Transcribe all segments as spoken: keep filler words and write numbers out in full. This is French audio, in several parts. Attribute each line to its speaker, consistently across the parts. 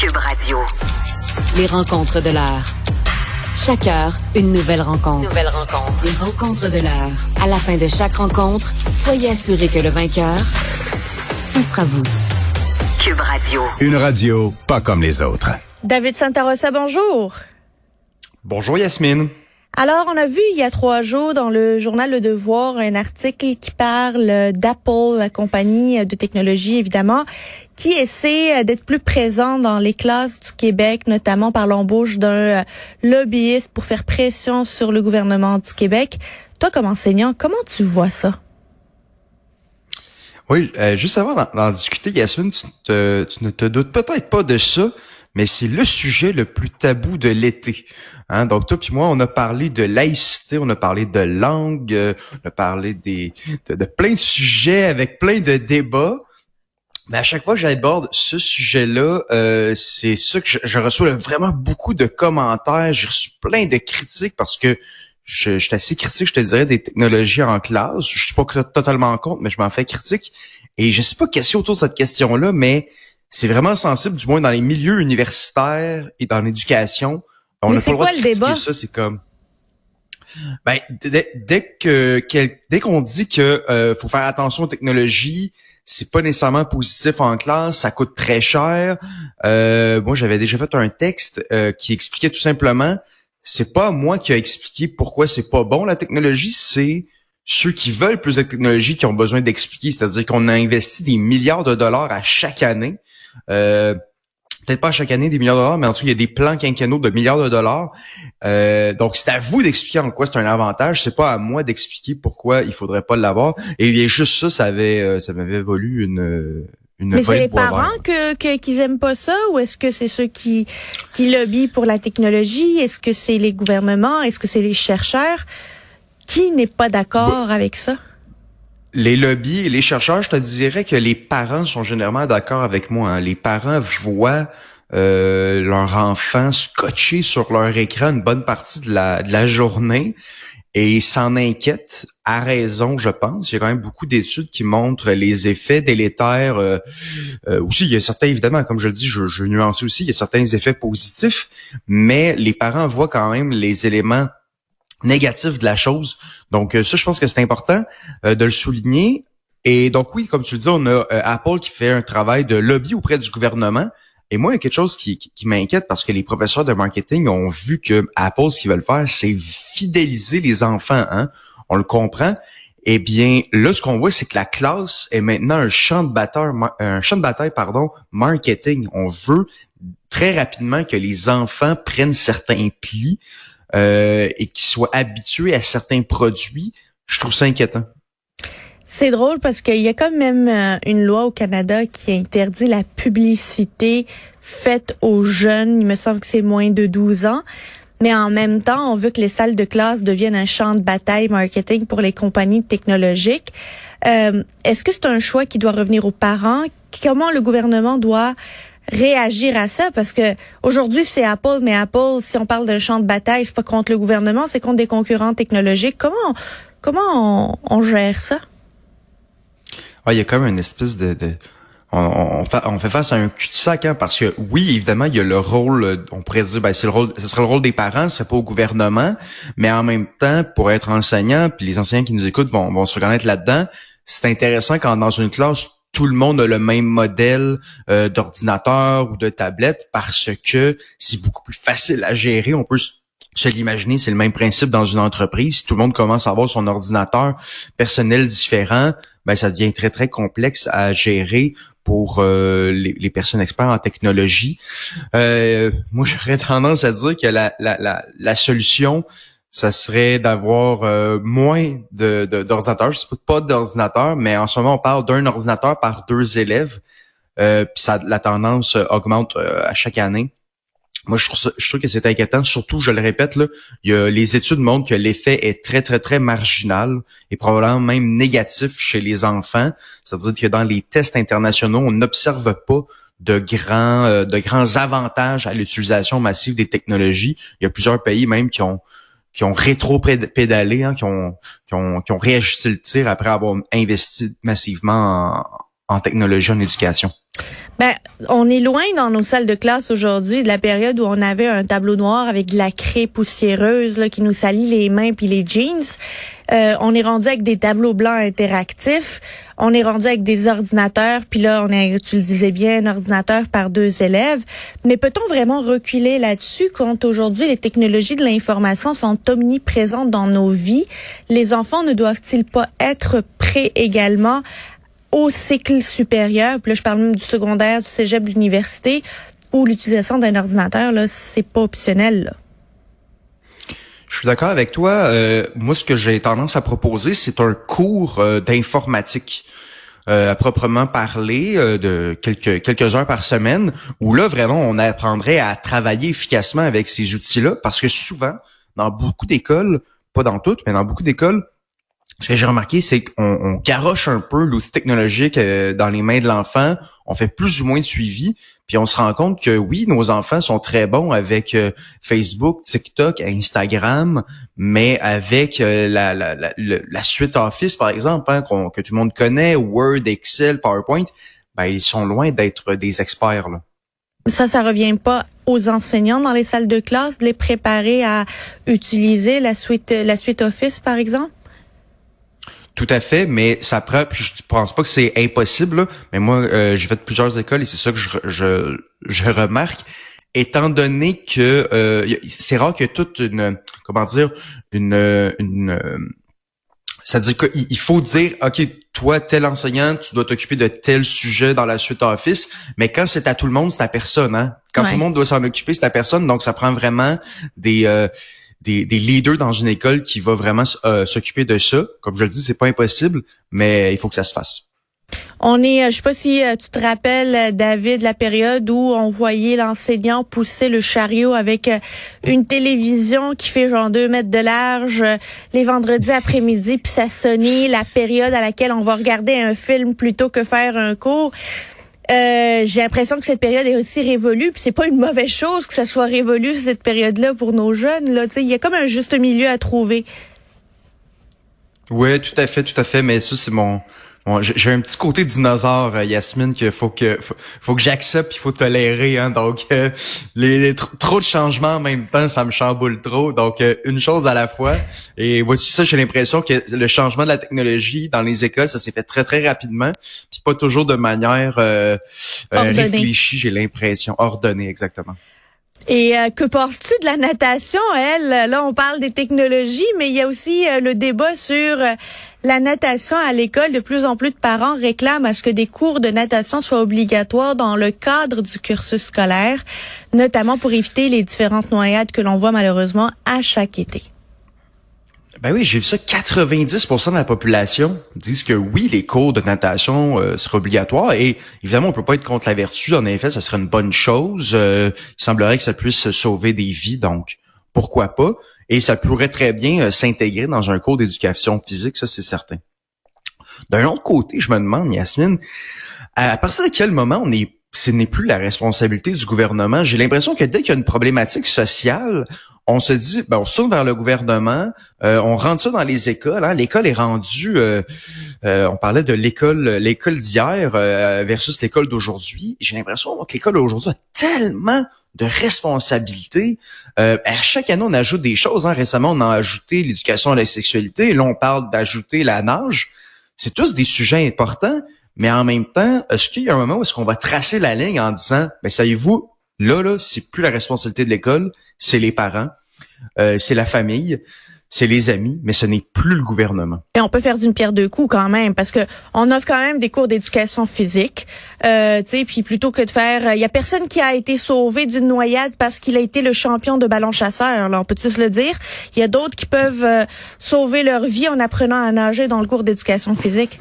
Speaker 1: Cube Radio.
Speaker 2: Les rencontres de l'heure. Chaque heure, une nouvelle rencontre.
Speaker 1: Nouvelle rencontre.
Speaker 2: Les rencontres de l'heure. À la fin de chaque rencontre, soyez assurés que le vainqueur, ce sera vous.
Speaker 1: Cube Radio.
Speaker 3: Une radio pas comme les autres.
Speaker 4: David Santarossa, bonjour.
Speaker 5: Bonjour Yasmine.
Speaker 4: Alors, on a vu il y a trois jours dans le journal Le Devoir un article qui parle d'Apple, la compagnie de technologie évidemment, qui essaie d'être plus présent dans les classes du Québec, notamment par l'embauche d'un lobbyiste pour faire pression sur le gouvernement du Québec. Toi, comme enseignant, comment tu vois ça?
Speaker 5: Oui, euh, juste avant d'en, d'en discuter, Yasmine, tu, te, tu ne te doutes peut-être pas de ça, mais c'est le sujet le plus tabou de l'été. Hein? Donc toi puis moi, on a parlé de laïcité, on a parlé de langue, euh, on a parlé des, de, de plein de sujets avec plein de débats. Mais à chaque fois que j'aborde ce sujet-là, euh, c'est ça que je, je reçois vraiment beaucoup de commentaires. J'ai reçu plein de critiques parce que je, je suis assez critique, je te dirais, des technologies en classe. Je suis pas totalement contre, mais je m'en fais critique. Et je sais pas qu'est-ce qu'il y a autour de cette question-là, mais c'est vraiment sensible, du moins dans les milieux universitaires et dans l'éducation. On
Speaker 4: mais
Speaker 5: n'a pas le droit
Speaker 4: quoi,
Speaker 5: de
Speaker 4: le
Speaker 5: critiquer
Speaker 4: débat?
Speaker 5: ça, c'est comme... Ben, dès, dès que quel, dès qu'on dit que euh, faut faire attention aux technologies, c'est pas nécessairement positif en classe, ça coûte très cher. Euh, moi, j'avais déjà fait un texte euh, qui expliquait tout simplement, c'est pas moi qui a expliqué pourquoi c'est pas bon la technologie, c'est ceux qui veulent plus de technologie qui ont besoin d'expliquer. C'est-à-dire qu'on a investi des milliards de dollars à chaque année. Euh, peut-être pas à chaque année des milliards de dollars, mais en tout cas, il y a des plans quinquennaux de milliards de dollars. Euh, donc, c'est à vous d'expliquer en quoi c'est un avantage. C'est pas à moi d'expliquer pourquoi il faudrait pas l'avoir. Et bien, juste ça, ça avait, ça m'avait valu une, une
Speaker 4: Mais c'est les
Speaker 5: de bois
Speaker 4: parents
Speaker 5: vert.
Speaker 4: que, que qu'ils aiment pas ça, ou est-ce que c'est ceux qui qui lobbyent pour la technologie? Est-ce que c'est les gouvernements? Est-ce que c'est les chercheurs? Qui n'est pas d'accord
Speaker 5: Bah,
Speaker 4: avec ça?
Speaker 5: Les lobbies et les chercheurs, je te dirais que les parents sont généralement d'accord avec moi. Hein. Les parents voient euh, leur enfant scotché sur leur écran une bonne partie de la, de la journée et s'en inquiètent à raison, je pense. Il y a quand même beaucoup d'études qui montrent les effets délétères. Euh, euh, aussi, il y a certains, évidemment, comme je le dis, je, je nuance aussi, il y a certains effets positifs, mais les parents voient quand même les éléments négatif de la chose. Donc ça, je pense que c'est important euh, de le souligner. Et donc oui, comme tu le dis, on a euh, Apple qui fait un travail de lobby auprès du gouvernement. Et moi, il y a quelque chose qui, qui, qui m'inquiète parce que les professeurs de marketing ont vu que Apple, ce qu'ils veulent faire, c'est fidéliser les enfants. Hein? On le comprend. Eh bien, là, ce qu'on voit, c'est que la classe est maintenant un champ de bataille, un champ de bataille, pardon, marketing. On veut très rapidement que les enfants prennent certains plis. Euh, et qui soient habitués à certains produits, je trouve ça inquiétant.
Speaker 4: C'est drôle parce qu'il y a quand même euh, une loi au Canada qui interdit la publicité faite aux jeunes. Il me semble que c'est moins de douze ans. Mais en même temps, on veut que les salles de classe deviennent un champ de bataille marketing pour les compagnies technologiques. Euh, est-ce que c'est un choix qui doit revenir aux parents? Comment le gouvernement doit réagir à ça? Parce que aujourd'hui, c'est Apple, mais Apple, si on parle d'un champ de bataille, c'est pas contre le gouvernement, c'est contre des concurrents technologiques. Comment, comment on, on gère ça?
Speaker 5: Ah, il y a comme une espèce de... de on, on, fait, on fait face à un cul-de-sac, hein, parce que oui, évidemment, il y a le rôle, on pourrait dire, ben c'est le rôle, ce serait le rôle des parents, ce serait pas au gouvernement, mais en même temps, pour être enseignant, puis les enseignants qui nous écoutent vont, vont se reconnaître là-dedans, c'est intéressant quand dans une classe, tout le monde a le même modèle euh, d'ordinateur ou de tablette parce que c'est beaucoup plus facile à gérer. On peut se l'imaginer, c'est le même principe dans une entreprise. Si tout le monde commence à avoir son ordinateur personnel différent, ben ça devient très, très complexe à gérer pour euh, les, les personnes experts en technologie. Euh, moi, j'aurais tendance à dire que la, la, la, la solution, ça serait d'avoir euh, moins de, de d'ordinateurs. Je sais pas d'ordinateur, mais en ce moment, on parle d'un ordinateur par deux élèves. Euh, puis ça, la tendance augmente euh, à chaque année. Moi, je trouve, ça, je trouve que c'est inquiétant. Surtout, je le répète, là, il y a, les études montrent que l'effet est très, très, très marginal et probablement même négatif chez les enfants. C'est-à-dire que dans les tests internationaux, on n'observe pas de grands, euh, de grands avantages à l'utilisation massive des technologies. Il y a plusieurs pays même qui ont qui ont rétro-pédalé, hein, qui ont qui ont qui ont réajusté le tir après avoir investi massivement en, en technologie, en éducation.
Speaker 4: Ben, on est loin dans nos salles de classe aujourd'hui de la période où on avait un tableau noir avec de la craie poussiéreuse là, qui nous salit les mains puis les jeans. Euh, on est rendu avec des tableaux blancs interactifs. On est rendu avec des ordinateurs. Puis là, on est, tu le disais bien, un ordinateur par deux élèves. Mais peut-on vraiment reculer là-dessus quand aujourd'hui les technologies de l'information sont omniprésentes dans nos vies? Les enfants ne doivent-ils pas être prêts également au cycle supérieur, puis là je parle même du secondaire, du cégep, de l'université, où l'utilisation d'un ordinateur, là, c'est pas optionnel, là.
Speaker 5: Je suis d'accord avec toi. Euh, moi, ce que j'ai tendance à proposer, c'est un cours euh, d'informatique euh, à proprement parler, euh, de quelques quelques heures par semaine, où là, vraiment, on apprendrait à travailler efficacement avec ces outils-là, parce que souvent, dans beaucoup d'écoles, pas dans toutes, mais dans beaucoup d'écoles, ce que j'ai remarqué, c'est qu'on on garoche un peu l'outil technologique euh, dans les mains de l'enfant. On fait plus ou moins de suivi. Puis on se rend compte que oui, nos enfants sont très bons avec euh, Facebook, TikTok, Instagram, mais avec euh, la, la, la, la suite Office, par exemple, hein, qu'on, que tout le monde connaît, Word, Excel, PowerPoint, ben ils sont loin d'être des experts, là.
Speaker 4: Ça, ça revient pas aux enseignants dans les salles de classe de les préparer à utiliser la suite, la suite Office, par exemple?
Speaker 5: Tout à fait, mais ça prend. Puis je pense pas que c'est impossible, là, mais moi, euh, j'ai fait plusieurs écoles et c'est ça que je, je, je remarque. Étant donné que euh, c'est rare que toute une, comment dire, une, une, c'est-à-dire qu'il faut dire, ok, toi, tel enseignant, tu dois t'occuper de tel sujet dans la suite Office, mais quand c'est à tout le monde, c'est à personne, hein. Quand ouais. Tout le monde doit s'en occuper, c'est à personne, donc ça prend vraiment des euh, Des, des leaders dans une école qui va vraiment euh, s'occuper de ça. Comme je le dis, c'est pas impossible, mais il faut que ça se fasse.
Speaker 4: On est, je sais pas si tu te rappelles, David, la période où on voyait l'enseignant pousser le chariot avec une télévision qui fait genre deux mètres de large les vendredis après-midi, puis ça sonnait la période à laquelle on va regarder un film plutôt que faire un cours. Euh, j'ai l'impression que cette période est aussi révolue, puis c'est pas une mauvaise chose que ça soit révolu cette période-là pour nos jeunes. Là, tu sais, il y a comme un juste milieu à trouver.
Speaker 5: Oui, tout à fait, tout à fait. Mais ça, c'est mon, mon j'ai un petit côté dinosaure, euh, Yasmine, qu'il faut que faut, faut que j'accepte, il faut tolérer. Hein, donc, euh, les, les tr- trop de changements en même temps, ça me chamboule trop. Donc, euh, une chose à la fois. Et voici ça, j'ai l'impression que le changement de la technologie dans les écoles, ça s'est fait très très rapidement, puis pas toujours de manière euh, euh, réfléchie. J'ai l'impression ordonnée, exactement.
Speaker 4: Et euh, que penses-tu de la natation, elle? Là, on parle des technologies, mais il y a aussi euh, le débat sur euh, la natation à l'école. De plus en plus de parents réclament à ce que des cours de natation soient obligatoires dans le cadre du cursus scolaire, notamment pour éviter les différentes noyades que l'on voit malheureusement à chaque été.
Speaker 5: Ben oui, j'ai vu ça, quatre-vingt-dix pour cent de la population disent que oui, les cours de natation euh, seraient obligatoires. Et évidemment, on peut pas être contre la vertu. En effet, ça serait une bonne chose. Euh, il semblerait que ça puisse sauver des vies, donc pourquoi pas. Et ça pourrait très bien euh, s'intégrer dans un cours d'éducation physique, ça c'est certain. D'un autre côté, je me demande, Yasmine, à partir de quel moment on est ce n'est plus la responsabilité du gouvernement? J'ai l'impression que dès qu'il y a une problématique sociale, on se dit, ben on se tourne vers le gouvernement, euh, on rentre ça dans les écoles. Hein, l'école est rendue, euh, euh, on parlait de l'école, l'école d'hier euh, versus l'école d'aujourd'hui. J'ai l'impression que l'école d'aujourd'hui a tellement de responsabilités. Euh, à chaque année, on ajoute des choses. Hein. Récemment, on a ajouté l'éducation à la sexualité. Là, on parle d'ajouter la nage. C'est tous des sujets importants, mais en même temps, est-ce qu'il y a un moment où est-ce qu'on va tracer la ligne en disant, ben savez-vous, là, là, c'est plus la responsabilité de l'école, c'est les parents, euh, c'est la famille, c'est les amis, mais ce n'est plus le gouvernement.
Speaker 4: Et on peut faire d'une pierre deux coups quand même, parce que on offre quand même des cours d'éducation physique, euh, tu sais, puis plutôt que de faire, il y a personne qui a été sauvé d'une noyade parce qu'il a été le champion de ballon chasseur, là, on peut tous le dire. Il y a d'autres qui peuvent euh, sauver leur vie en apprenant à nager dans le cours d'éducation physique.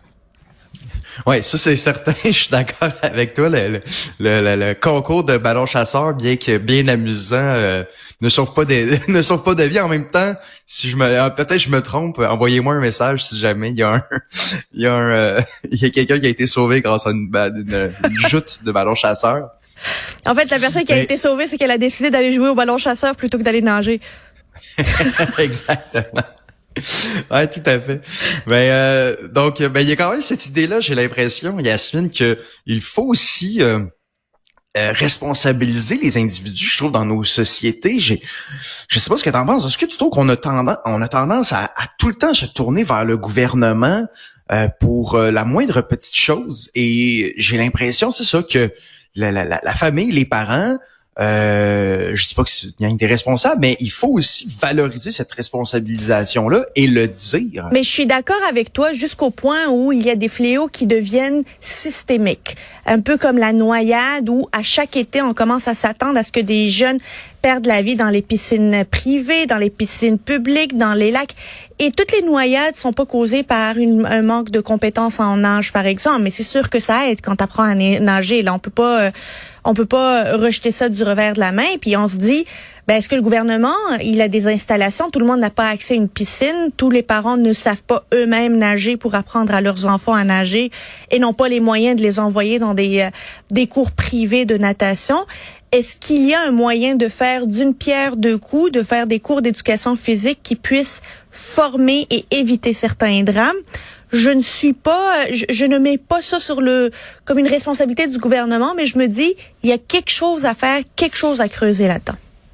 Speaker 5: Ouais, ça c'est certain, je suis d'accord avec toi. Le, le, le, le concours de ballon chasseur, bien que bien amusant, euh, ne sauve pas de ne sauve pas de vie. En même temps, si je me peut-être je me trompe, envoyez-moi un message si jamais il y a un il y a un euh, il y a quelqu'un qui a été sauvé grâce à une, une, une joute de ballon chasseur.
Speaker 4: En fait, la personne qui a Mais... été sauvée, c'est qu'elle a décidé d'aller jouer au ballon chasseur plutôt que d'aller nager.
Speaker 5: Exactement. Ouais, tout à fait. Ben euh, donc ben il y a quand même cette idée-là, j'ai l'impression, Yasmine, que il faut aussi euh, euh, responsabiliser les individus, je trouve, dans nos sociétés. J'ai je sais pas ce que t'en penses. Est-ce que tu trouves qu'on a tendance on a tendance à, à tout le temps se tourner vers le gouvernement euh, pour euh, la moindre petite chose? Et j'ai l'impression, c'est ça, que la, la, la, la famille, les parents, Euh, je dis pas qu'il y a des responsables, mais il faut aussi valoriser cette responsabilisation-là et le dire.
Speaker 4: Mais je suis d'accord avec toi jusqu'au point où il y a des fléaux qui deviennent systémiques. Un peu comme la noyade où à chaque été, on commence à s'attendre à ce que des jeunes perdent la vie dans les piscines privées, dans les piscines publiques, dans les lacs. Et toutes les noyades sont pas causées par une, un manque de compétences en nage, par exemple. Mais c'est sûr que ça aide quand tu apprends à nager. Là, on peut pas, euh, on peut pas rejeter ça du revers de la main. Puis on se dit, ben est-ce que le gouvernement, il a des installations? Tout le monde n'a pas accès à une piscine. Tous les parents ne savent pas eux-mêmes nager pour apprendre à leurs enfants à nager et n'ont pas les moyens de les envoyer dans des euh, des cours privés de natation. Est-ce qu'il y a un moyen de faire d'une pierre deux coups, de faire des cours d'éducation physique qui puissent former et éviter certains drames? Je ne suis pas, je, je ne mets pas ça sur le comme une responsabilité du gouvernement, mais je me dis, il y a quelque chose à faire, quelque chose à creuser là-dedans.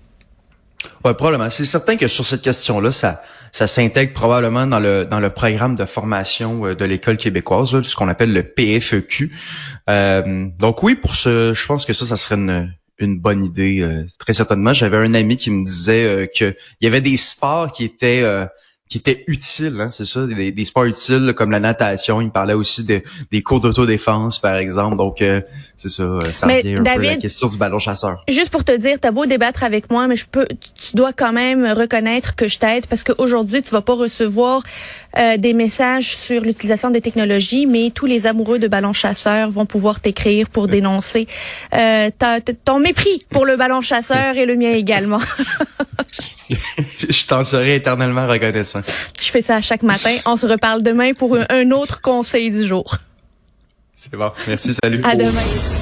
Speaker 5: Ouais, probablement. C'est certain que sur cette question-là, ça ça s'intègre probablement dans le dans le programme de formation de l'École québécoise, là, ce qu'on appelle le P F E Q. Euh, donc oui, pour ce, je pense que ça, ça serait une une bonne idée, euh, très certainement. J'avais un ami qui me disait euh, que il y avait des sports qui étaient euh, qui étaient utiles, hein, c'est ça, des, des sports utiles là, comme la natation. Il me parlait aussi de, des cours d'autodéfense, par exemple. Donc, euh, c'est ça, ça
Speaker 4: mais
Speaker 5: revient un
Speaker 4: David,
Speaker 5: peu à la question du ballon chasseur.
Speaker 4: Juste pour te dire, t'as beau débattre avec moi, mais je peux, tu dois quand même reconnaître que je t'aide parce qu'aujourd'hui, tu vas pas recevoir euh, des messages sur l'utilisation des technologies, mais tous les amoureux de ballon chasseur vont pouvoir t'écrire pour dénoncer euh, ta, ta, ton mépris pour le ballon chasseur et le mien également.
Speaker 5: Je t'en serai éternellement reconnaissant.
Speaker 4: Je fais ça à chaque matin. On se reparle demain pour un autre conseil du jour.
Speaker 5: C'est bon. Merci, salut.
Speaker 4: À demain.